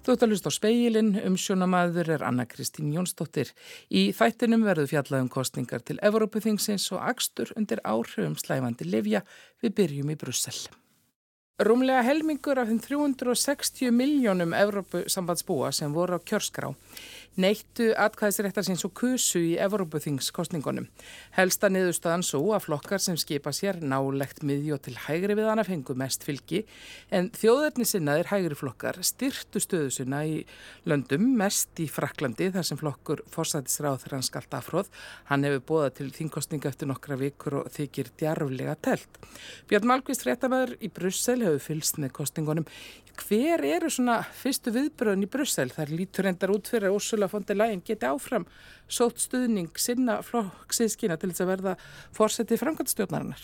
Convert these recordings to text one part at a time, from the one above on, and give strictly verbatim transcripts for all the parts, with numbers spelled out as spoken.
Þú ert að hlusta á Spegilinn, umsjónamaður er Anna Kristín Jónsdóttir. Í þættinum verður fjallað um kosningar til Evrópuþingsins og akstur undir áhrifum slævandi lyfja. Við byrjum í Brussel. Rúmlega helmingur af þeim þrjú hundruð sextíu milljónum Evrópusambandsbúa sem voru á kjörskrá neittu atkvæðisréttar síns og kusu í Evrópuþingskosningunum. Helsta niðurstaðan svo að flokkar sem skipa sér nálegt miðju og til hægri við hana fengu mest fylgi, en þjóðernissinnaðir hægri flokkar styrktu stöðu sinna í löndum, mest í Frakklandi þar sem flokkur forsætisráðherrann Skalt Afróð. Hann hefur boðað til þingkosninga eftir nokkra vikur og þykir djarflega telt. Björn Malmquist, fréttamaður í Brussel, hefur fylgst með kosningunum. Hver eru svona fyrstu viðbröðin í Brussel? Þar lítur endar út fyrir að Ursula von der Leyen geti áfram sótt stuðning sinna flokkssystkina til þess að verða forseti framkvæmdastjórnarinnar.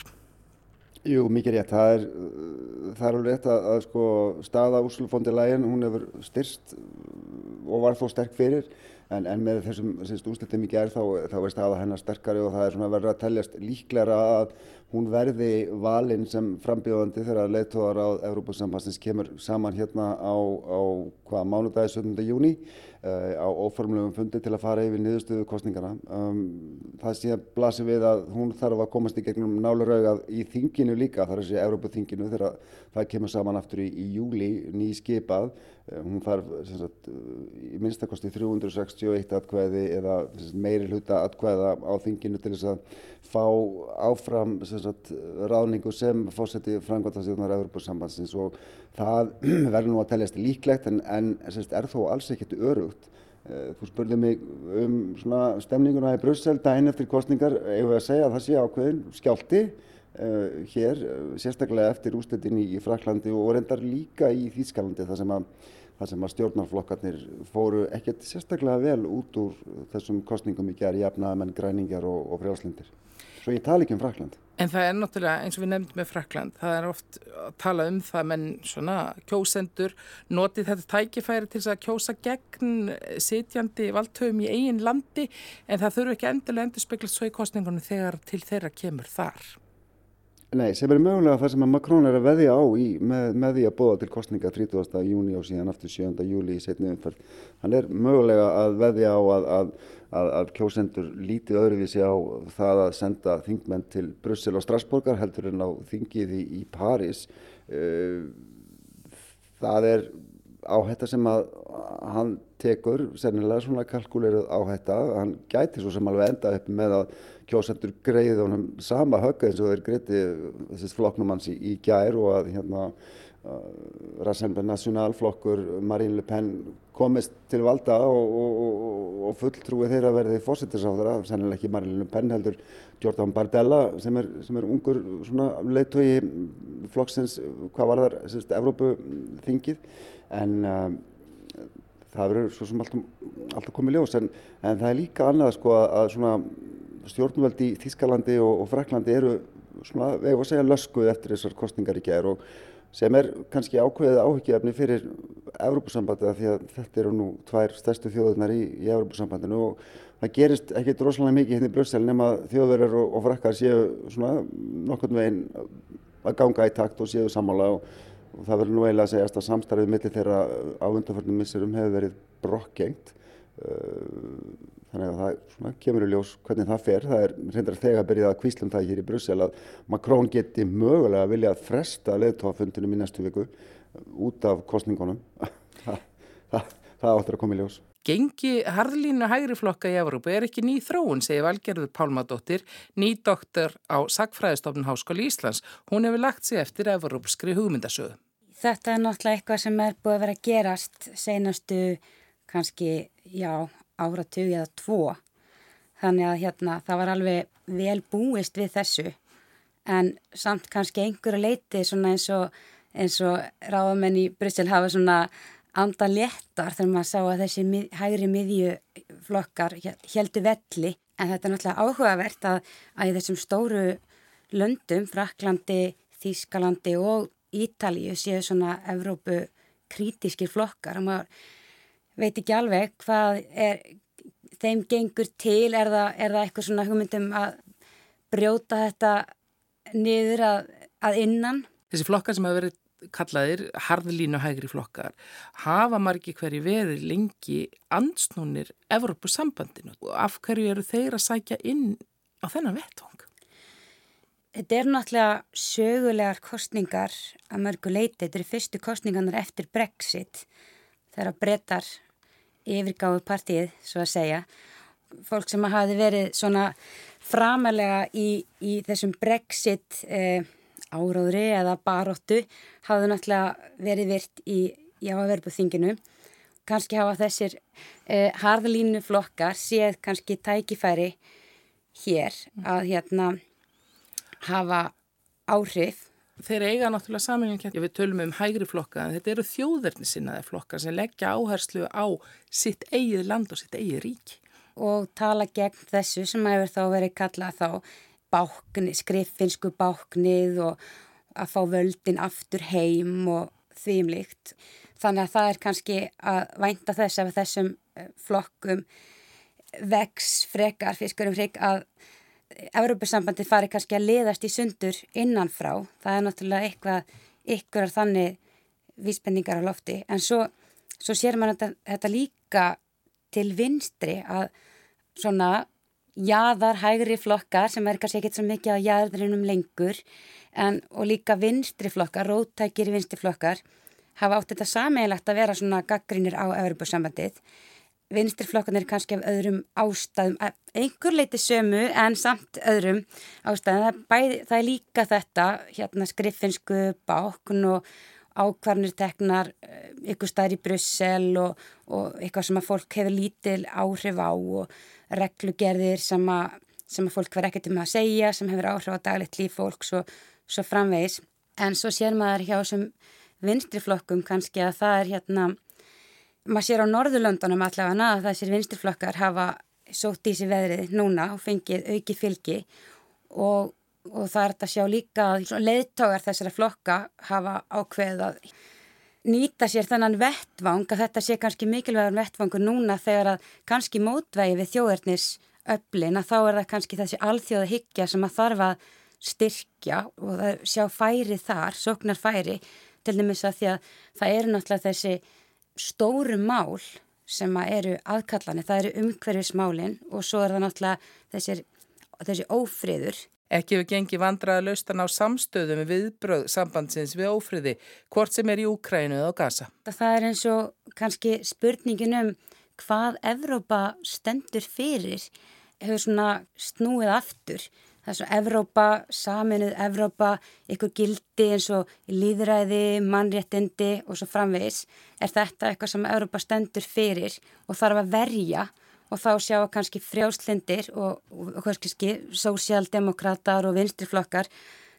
Jú, mikið rétt. Það er, það er alveg rétt að, að sko, staða Ursula von der Leyen, hún hefur styrst og var þó sterk fyrir, en, en með þessum úrslitum í gær þá, þá er staða hennar sterkari og það er svona verið að teljast líklegra að hún verði valin sem frambjóðandi þegar leiðtogar á Evrópusambandsins kemur saman hérna á, á hvað, mánudagi sautjánda júní uh, á óformlegum fundi til að fara yfir niðurstöðu kosninganna. Um, það síðan blasir við að hún þarf að komast í gegnum nálaraugað í þinginu líka, þar er þessi Evrópuþinginu þegar það kemur saman aftur í, í júlí, ný skipað. Uh, hún þarf sem sagt, í minnstakosti þrjú hundruð sextíu og eitt atkvæði eða sem sagt, meiri hluta atkvæða á þinginu til þess að fá áfram sem sagt, ráðningu sem forseti framkvæmdastjórnar Evrópusambandsins og það verður nú að teljast líklegt en, en sem sagt, er þó alls ekkert örugt. Þú spurði mig um svona stemninguna í Brussel daginn eftir kosningar, eigum við að segja að það sé ákveðin skjálfti uh, hér, sérstaklega eftir úrslitin í, í Frakklandi og reyndar líka í Þýskalandi þar sem að þar sem að stjórnarflokkarnir fóru ekkert sérstaklega vel út úr þessum kosningum í gær, jafnaðarmenn, græningjar og, og frjálslyndir. Svo ég tala ekki um Frakkland. En það er náttúrulega, eins og við nefndum með Frakkland, það er oft að tala um það, menn svona kjósendur notið þetta tækifæri til að kjósa gegn sitjandi valdhöfum í eigin landi, en það þurfi ekki endilega endurspeglast svo í kosningunum þegar til þeirra kemur þar. Nei, sem er mögulega það sem að Macron er að veðja á í, með, með því að boða til kosninga þrítugasta júní og síðan aftur sjöunda júlí í seinni umferð. Hann er mögulega að veðja á að, að, að, að kjósendur lítið öðruvísi á það að senda þingmenn til Brussel og Strasborgar heldur en á þingið í, í París. Það er áhætta sem að hann tekur, sennilega svona kalkúleruð áhætta. Hann gæti svo sem alveg enda upp með að kjósendur greiði honum sama högga eins og þeir greiti þessi flokknum hans í, í gær og að hérna uh, Rassemblement National flokkur Marine Le Pen komist til valda og, og, og, og fulltrúi þeirra verði forsætisráðherra, sennilega ekki Marine Le Pen heldur Jordan Bardella sem er, sem er ungur svona leiðtogi flokksins hvað varðar Evrópuþingið en uh, það verður svo sem alltaf, alltaf komið ljós en, en það er líka annað sko að svona stjórnvöld í Þýskalandi og, og Frakklandi eru svona, við eigum að segja löskuð eftir þessar kosningar í gær og sem er kannski ákveðið áhyggjuefni fyrir Evrópusambandið af því að þetta eru nú tvær stærstu þjóðirnar í, í Evrópusambandinu og það gerist ekkert rosalega mikið hérna í Brussel nema þjóðverjar og, og frakkar séu svona nokkurn veginn að ganga í takt og séu sammála og, og það verður nú eiginlega að segjast að samstarfið milli þeirra á undanförnum misserum hefur verið brokkgengt. Þannig að það svona, kemur í ljós hvernig það fer. Það er reyndar þegar byrjað að hvísla um það hér í Brussel að Macron geti mögulega vilja að fresta leiðtogafundinum í næstu viku út af kosningunum. það, það, það áttur að koma í ljós. Gengi harðlínu hægri flokka í Evrópu er ekki ný þróun, segir Valgerður Pálmadóttir, ný doktor á Sagnfræðistofnun Háskóla Íslands. Hún hefur lagt sig eftir evrópskri hugmyndasögu. Þetta er náttúrulega eitthvað sem er búið að vera að gerast seinastu kannski, já, áratug eða tvo. Þannig að hérna, það var alveg vel búist við þessu. En samt kannski einhverju leyti svona eins og, eins og ráðamenn í Brussel hafa svona anda léttar þegar maður sá að þessi mið, hægri miðjuflokkar héldu velli. En þetta er náttúrulega áhugavert að, að í þessum stóru löndum, Frakklandi, Þýskalandi og Ítalíu séu svona Evrópu krítískir flokkar og maður veit ekki alveg hvað er, þeim gengur til, er það, er það eitthvað svona hugmyndum að brjóta þetta niður að, að innan? Þessi flokkar sem hafa verið kallaðir harðlínu hægri flokkar hafa margir hverju verið lengi andsnúnir Evrópusambandinu og af hverju eru þeir að sækja inn á þennan vettvang? Þetta er náttúrulega sögulegar kosningar að mörgu leyti. Þetta eru fyrstu kosningarnar eftir Brexit þegar Bretar yfirgáfu partíið, svo að segja. Fólk sem hafi verið svona framalega í, í þessum Brexit eh, áróðri eða baróttu hafði náttúrulega verið virt í, í Evrópuþinginu. Kannski hafa þessir eh, harðlínu flokkar séð kannski tækifæri hér að hérna hafa áhrif. Þeir eiga náttúrulega sameiginlega, við tölum um hægri flokka, en þetta eru þjóðernissinnaðir flokkar sem leggja áherslu á sitt eigið land og sitt eigið ríki. Og tala gegn þessu sem hefur þá verið kallað þá bákni, skriffinsku báknið og að fá völdin aftur heim og því um líkt. Þannig að það er kannski að vænta þess að þessum flokkum vex frekar, fiskurum frek að Evrópusambandið fari kannski að liðast í sundur innanfrá. Það er náttúrulega eitthvað, ykkur þannig vísbendingar á lofti. En svo, svo sér maður þetta, þetta líka til vinstri að svona jaðar hægri flokkar sem er kannski ekkert svo mikið á jaðrinum lengur en, og líka vinstri flokkar, róttækir vinstri flokkar hafa átt þetta sameiginlegt að vera svona gagnrýnir á Evrópusambandið. Vinstri flokkarnir er kannski af öðrum ástæðum, einhver leiti sömu en samt öðrum ástæðum. Það er, bæði, það er líka þetta hérna skriffinsku bákn og ákvarðanir teknar ykkur staðar í Brussel og, og eitthvað sem að fólk hefur lítil áhrif á og reglugerðir sem að, sem að fólk verður ekkert um að segja, sem hefur áhrif á daglegt líf fólks og svo framvegis. En svo sér maður hjá þessum vinstri flokkum kannski að það er hérna, maður sér á Norðurlöndunum allavega að þessir vinstri flokkar hafa sótt í sig veðrið núna og fengið auki fylgi og Og það er þetta að sjá líka að leiðtogar þessara flokka hafa ákveðið að nýta sér þennan vettvang, að þetta sé kannski mikilvægur vettvangur núna þegar að kannski mótvægi við þjóðernisöflin, að þá er það kannski þessi alþjóða hyggja sem að þarf að styrkja og það sjá færi þar, sóknar færi, til dæmis að því að það eru náttúrulega þessi stóru mál sem að eru aðkallanir, það eru umhverfismálin og svo er það náttúrulega þessir, þessi ófriður. Ekki hefur gengið vandræðalaust að ná samstöðum við viðbrögð sambandsins við ófriði, hvort sem er í Úkraínu eða á Gaza. Það er eins og kannski spurningin um hvað Evrópa stendur fyrir hefur svona snúið aftur. Það er svo Evrópa, saminuð Evrópa, ykkur gildi eins og lýðræði, mannréttindi og svo framvegis. Er þetta eitthvað sem Evrópa stendur fyrir og þarf að verja? Og þá sjá kannski frjálslindir og, og kannski sósíaldemókratar og vinstriflokkar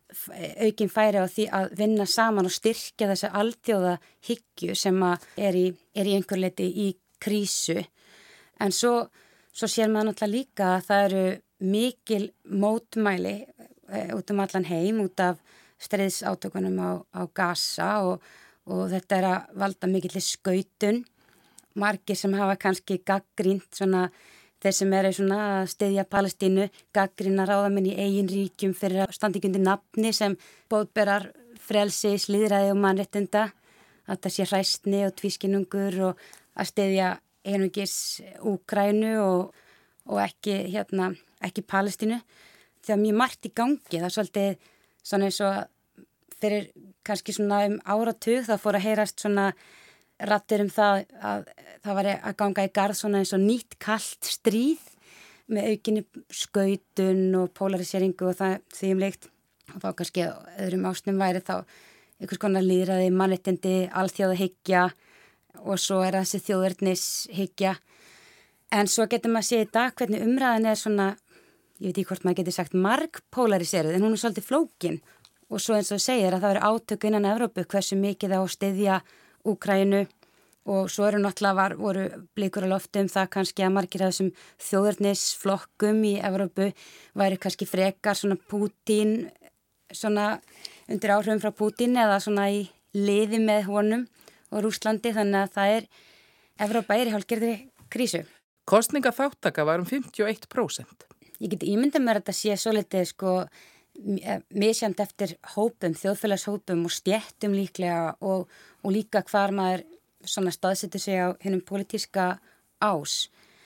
aukin færi á því að vinna saman og styrkja þessa alþjóða hyggju sem er í, er í einhver leiti í krísu. En svo, svo sér maður náttúrulega líka að það eru mikil mótmæli e, út um allan heim út af stríðsátökunum á, á Gaza og, og þetta er að valda mikill skautun. Margir sem hafa kannski gaggrínt svona þeir sem eru svona að styðja Palestínu, gaggrína ráðamenn í eigin ríkjum fyrir að standa ekki undir nafni sem boðberar frelsi, lýðræði og mannréttinda, að það sé hræsni og tvískinnungur og að styðja einungis Úkraínu og, og ekki, hérna, ekki Palestínu. Það er mjög margt í gangi, það er svolítið svona eins og fyrir kannski svona um áratug það fór að heyrast svona rattir um það að það var að ganga í garð svona eins og nýtt kalt stríð með aukinni skautun og polariseringu og það því um leikt og þá kannski öðrum ásnum væri þá einhvers konar lýðræði, mannréttindi, alþjóðahyggja og svo er þessi þjóðernishyggja. En svo getur maður að sé í dag hvernig umræðin er svona, ég veit ekki hvort maður getur sagt margpolariseruð en hún er svolítið flókin og svo eins og segir að það eru átök innan Evrópu hversu mikið á að styðja Úkraínu og svo eru náttúrulega var, voru blikur á lofti um það kannski að margir af þessum þjóðernisflokkum í Evrópu væri kannski frekar svona Pútín, svona undir áhrifum frá Pútín eða svona í liði með honum og Rússlandi þannig að það er, Evrópa er í hálfgerðri krísu. Kosningaþátttaka var um fimmtíu og eitt prósent. Ég get ímyndað mér að þetta sé svo litið sko misjandi eftir hópum, þjóðfélagshópum og stjettum líklega og, og líka hvar maður svona staðsetur sig á hennum pólitíska ás.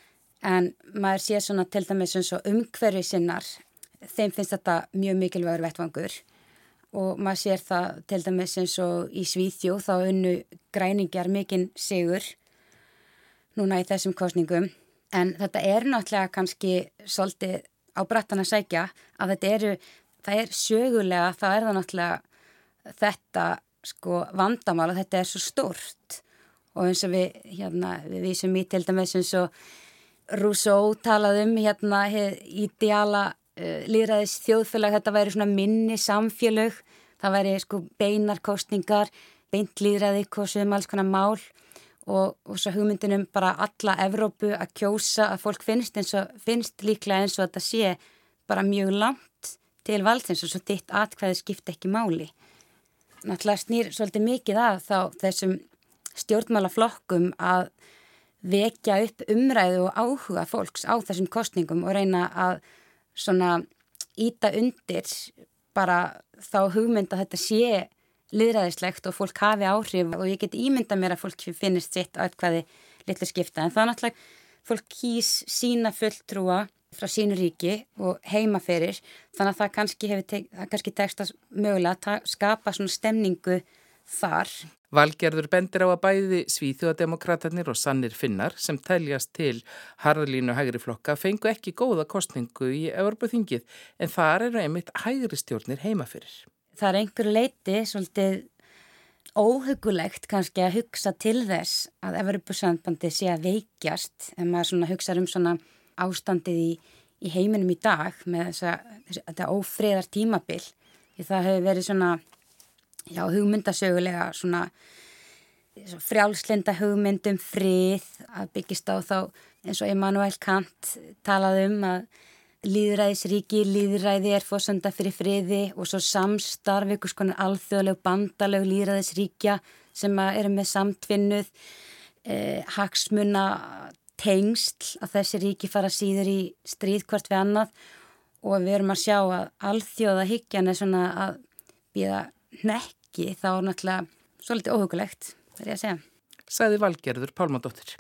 En maður sé svona til dæmis eins og umhverfi sinnar, þeim finnst þetta mjög mikilvægur vettvangur og maður sér það til dæmis eins og í Svíþjóð þá unnu græningjar mikinn sigur núna í þessum kosningum. En þetta er náttúrulega kannski svolítið á brattan að sækja að þetta eru, það er sögulega, það er það náttúrulega þetta sko vandamál og þetta er svo stórt og eins og við, hérna, við vísum í til dæmis eins og Rousseau talaði um hérna ídeala uh, lýðræðis þjóðfélag, þetta væri svona minni samfélög, það væri sko beinar kosningar, beint lýðræði, kosum alls konar mál og, og svo hugmyndinum bara alla Evrópu að kjósa að fólk finnst eins og finnst líklega eins og þetta sé bara mjög langt til valdsins og svo þitt atkvæði skipta ekki máli. Náttúrulega snýr svolítið mikið að þá þessum stjórnmálaflokkum að vekja upp umræðu og áhuga fólks á þessum kosningum og reyna að svona íta undir bara þá hugmynd að þetta sé lýðræðislegt og fólk hafi áhrif og ég get ímynda mér að fólk finnist sitt atkvæði litlu skipta en það er náttúrulega fólk kýs sína fulltrúa frá sínu ríki og heima fyrir þannig að það kannski hefur tek, það kannski tekst að mögulega að skapa svona stemningu þar. Valgerður bendir á að bæði Svíþjóðademókratarnir og sannir Finnar sem teljast til harðlínu hægri flokka fengu ekki góða kosningu í Evrópuþingið en þar eru einmitt hægri stjórnir heima fyrir. Það er einhverju leyti svolítið óhugulegt kannski að hugsa til þess að Evrópusambandið sé að veikjast en maður svona hugsa um svona ástandið í, í heiminum í dag með þessa, þetta ófriðar tímabil því það hefur verið svona já, hugmyndasögulega svona frjálslinda hugmyndum frið að byggist á þá eins og Immanuel Kant talaði um að lýðræðisríki, lýðræði er forsenda fyrir friði og svo samstarf ykkur skonar alþjóðleg bandalög lýðræðisríkja sem eru með samtvinnuð eh, hagsmuna tengsl að þessi ríki fara síður í stríð hvort við annað og við erum að sjá að alþjóðahyggjan er svona að býða hnekki þá er náttúrulega svolítið óhugulegt, það er ég að segja. Sagði Valgerður Pálmadóttir.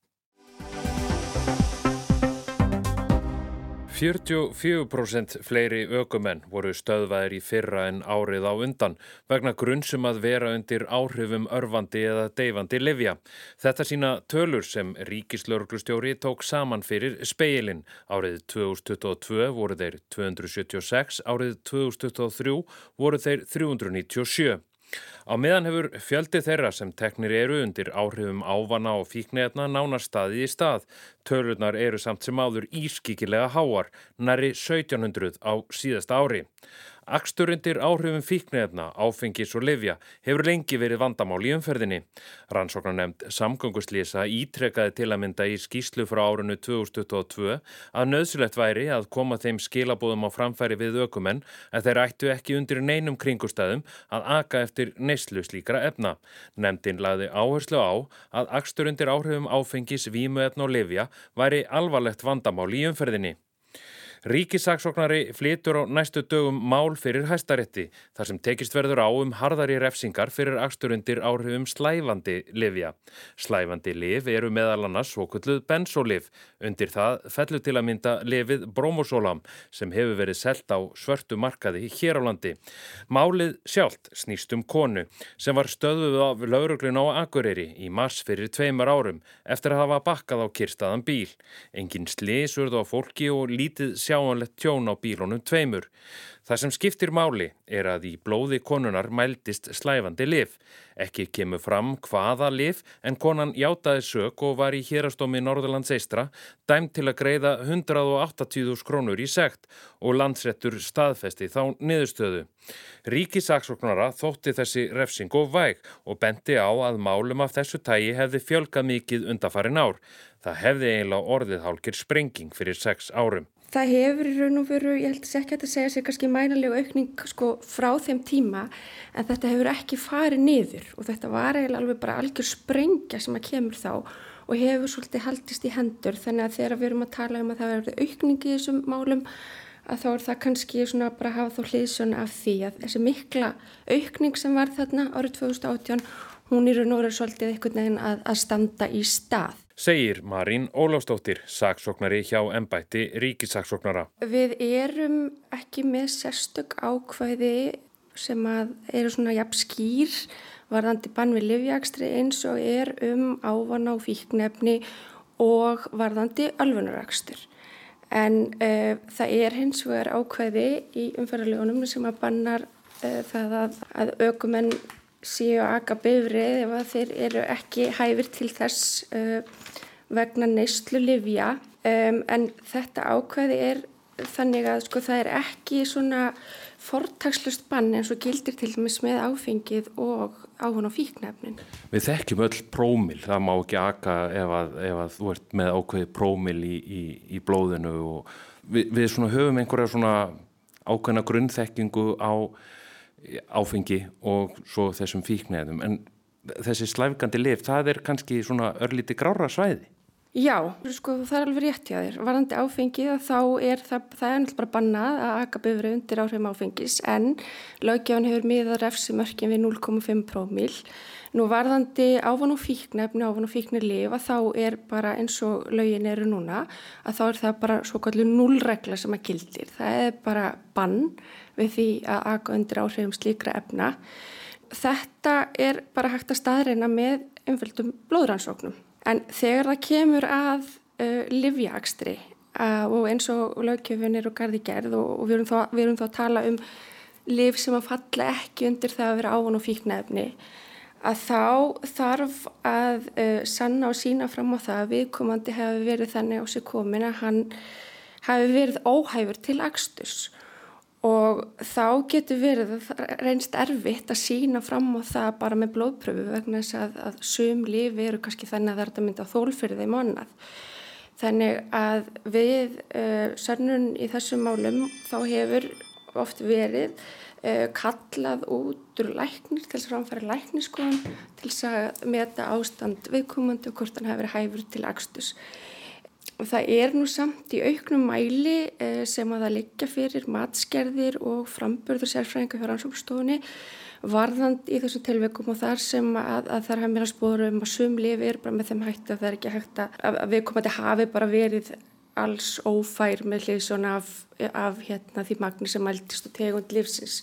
fjörutíu og fjögur prósent fleiri ökumenn voru stöðvaðir í fyrra en árið á undan vegna grunns um að vera undir áhrifum örvandi eða deyfandi lyfja. Þetta sína tölur sem ríkislögreglustjóri tók saman fyrir Spegilinn. Árið tvö þúsund tuttugu og tvö voru þeir tvö hundruð sjötíu og sex, árið tvö þúsund tuttugu og þrjú voru þeir þrjú hundruð níutíu og sjö. Á meðan hefur fjöldi þeirra sem teknir eru undir áhrifum ávana og fíkniefna nánast staðið í stað. Tölurnar eru samt sem áður ískikilega háar, nærri sautján hundruð á síðasta ári. Akstur undir áhrifum fíkniefna, áfengis og lyfja hefur lengi verið vandamál í umferðinni. Rannsóknarnefnd samgönguslysa ítrekkaði til að mynda í skýrslu frá árinu tvö þúsund tuttugu og tvö að nauðsynlegt væri að koma þeim skilaboðum á framfæri við ökumenn að þeir ættu ekki undir neinum kringustæðum að aka eftir neyslu slíkra efna. Nefndin lagði áherslu á að akstur undir áhrifum áfengis, vímuefna og lyfja væri alvarlegt vandamál í umferðinni. Ríkissaksóknari flytur á næstu dögum mál fyrir Hæstarétti þar sem tekist verður á um harðari refsingar fyrir akstur undir áhrifum slævandi lyfja. Slævandi lyf eru meðal annars svokölluð bensólyf. Undir það fellur til að mynda lyfið Bromosolam sem hefur verið selt á svörtu markaði hér á landi. Málið sjálft snýst um konu sem var stöðvuð af lögreglunni á Akureyri í mars fyrir tveimur árum eftir að hafa bakkað á kyrrstæðan bíl. Engin slys urðu á fólki og lítið sjáanlegt tjón á bílunum tveimur. Það sem skiptir máli er að í blóði konunar mældist slævandi lyf. Ekki kemur fram hvaða lyf en konan játaði sök og var í héraðsdómi Norðurlands eystra dæmd til að greiða hundrað og áttatíu þúsund krónur í sekt og Landsréttur staðfesti þá niðurstöðu. Ríkissaksóknara þótti þessi refsing of væg og benti á að málum af þessu tagi hefði fjölgað mikið undanfarin ár. Það hefði eiginlega orðið hálfgerð sprenging fyrir sex árum. Það hefur í raun og veru, ég held að ekki hægt að segja sér kannski mænalega aukning sko frá þeim tíma en þetta hefur ekki farið niður og þetta var eiginlega alveg bara algjör sprengja sem að kemur þá og hefur svolítið haldist í hendur þannig að þegar við erum að tala um að það verður aukning í þessum málum að þá er það kannski svona bara að hafa þá hliðsjón af því að þessi mikla aukning sem var þarna árið tvö þúsund og átján, hún er nú svolítið einhvern veginn að, að standa í stað. Segir Marín Ólafsdóttir, saksóknari hjá embætti ríkissaksóknara. Við erum ekki með sérstök ákvæði sem að eru svona jafn skýr varðandi bann við lyfjaakstri eins og er um ávana og fíkniefni og varðandi ölvunarakstur. En uh, það er hins vegar ákvæði í umferðarlögunum sem að bannar uh, það að, að ökumenn séu að aka bifreið ef að þeir eru ekki hæfir til þess uh, vegna neyslu lyfja. Um, en þetta ákvæði er þannig að sko, það er ekki svona fortakslaust bann eins og gildir til dæmis með áfengið og ávana og fíkniefnin. Við þekkjum öll prómil, það má ekki aka ef að, ef að þú ert með ákveði prómil í, í, í blóðinu og við, við svona höfum einhverja svona ákveðna grunnþekkingu á áfengi og svo þessum fíkniefnum, en þessi slæfgandi lyf, það er kannski svona örlítið grára svæði. Já, sko það er alveg rétt hjá þér. Varðandi áfengið þá er það, það er náttúrulega bara bannað að aka bifreið undir áhrifum áfengis en löggjafinn hefur miðað refsimörkin við núll komma fimm prómil. Nú varðandi ávana og fíkniefni, ávana og fíknilyf þá er bara eins og lögin eru núna að þá er það bara svokölluð núllregla sem að gildir. Það er bara bann við því að aka undir áhrifum slíkra efna. Þetta er bara hægt að staðreina með einföldum blóðrannsóknum. En þegar það kemur að uh, lyfjaakstri uh, og eins og löggjöfin er og garði gerð og, og við, erum þá, við erum þá að tala um lyf sem að falla ekki undir það að vera ávana og fíkniefni, að þá þarf að uh, sanna og sína fram á það að viðkomandi hafi verið þannig á sig komin að hann hafi verið óhæfur til aksturs. Og þá getur verið að reynst erfitt að sína fram á það bara með blóðpröfu vegna þess að, að sum lyf eru kannski þannig að það er að mynda þol fyrir þeim annað. Þannig að við uh, sönnun í þessum málum þá hefur oft verið uh, kallað út úr læknir til þess að framfæra lækniskoðun til þess að meta ástand viðkomandi og hvort hann hefur verið hæfur til aksturs. Og það er nú samt í auknum mæli sem að það liggja fyrir matsgerðir og framburður sérfræðinga hjá rannsóknarstofunni varðandi í þessum tilvikum og þar sem að, að þar hafa mér að spóra um að sum lyf er bara með þeim hætti að það er ekki hægt að, að viðkomandi hafi bara verið alls ófær með hliðsjón af, af hérna, því magni sem mældist og tegund lyfsins.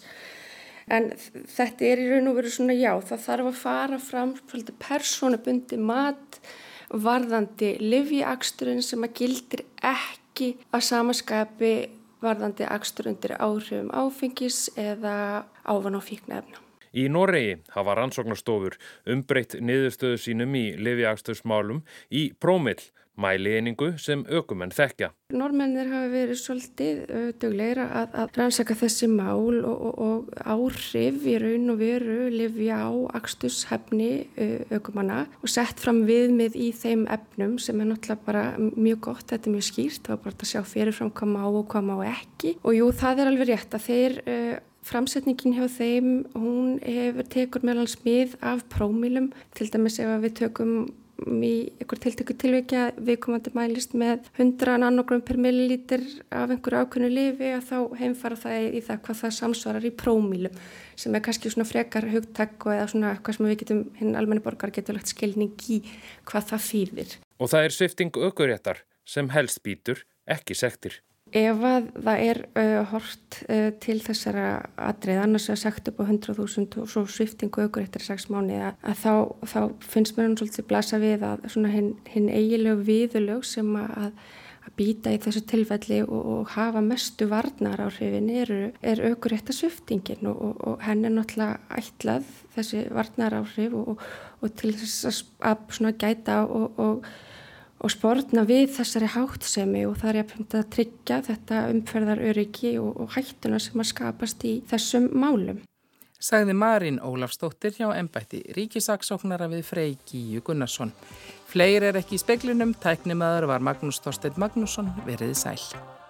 En þetta er í raun og veru svona já, það þarf að fara fram svolítið persónubundi mat varðandi lyfjaaksturinn sem að gildir ekki að samaskapi varðandi akstur undir áhrifum áfengis eða ávana og fíkniefna. Í Noregi hafa rannsóknarstofur umbreytt niðurstöðu sínum í lyfjaakstursmálum í prómill, mælieiningu sem ökumenn þekkja. Norðmennir hafa verið svolítið uh, duglegir að, að rannsaka þessi mál og, og, og áhrif í raun og veru lyfja á aksturshæfni uh, ökumanna og sett fram viðmið í þeim efnum sem er náttúrulega bara mjög gott, þetta er mjög skýrt, það var bara að sjá fyrirfram hvað má og hvað má ekki. Og jú, það er alveg rétt að þeir uh, framsetningin hjá þeim, hún hefur tekur meðal smið af prómilum, til dæmis ef við tökum í einhver tiltöku tilvikja viðkomandi mælist með hundrað nanogrum per millilítur af einhverju ákveðnu lyfi að þá heimfara það í það hvað það samsvarar í prómilum sem er kannski svona frekar hugtak og eða svona eitthvað sem við getum, hinn almenni borgar getur lagt skilning í hvað það þýðir. Og það er svipting ökuréttar sem helst býtur, ekki sektir. Ef að það er uh, hort uh, til þessara atrið, annars er sagt upp á hundrað þúsund og svo sviptingu ökuréttar í sex mánuði að þá, þá finnst mér hann svolítið blasa við að svona hinn, hinn eigilegu viðurlög sem að, að býta í þessu tilfelli og, og hafa mestu varnaráhrifin eru, er ökuréttar sviptingin og, og, og henn er náttúrulega ætlað þessi varnaráhrif og, og, og til þess að svona gæta og, og og sporna við þessari háttsemi og það er jafnframt að tryggja þetta umferðaröryggi og, og hættuna sem að skapast í þessum málum. Sagði Marín Ólafsdóttir hjá embætti ríkissaksóknara við Frey Gígju Gunnarsson. Fleiri er ekki í speglinum, tæknimaður var Magnús Þorsteinn Magnússon, veriði sæl.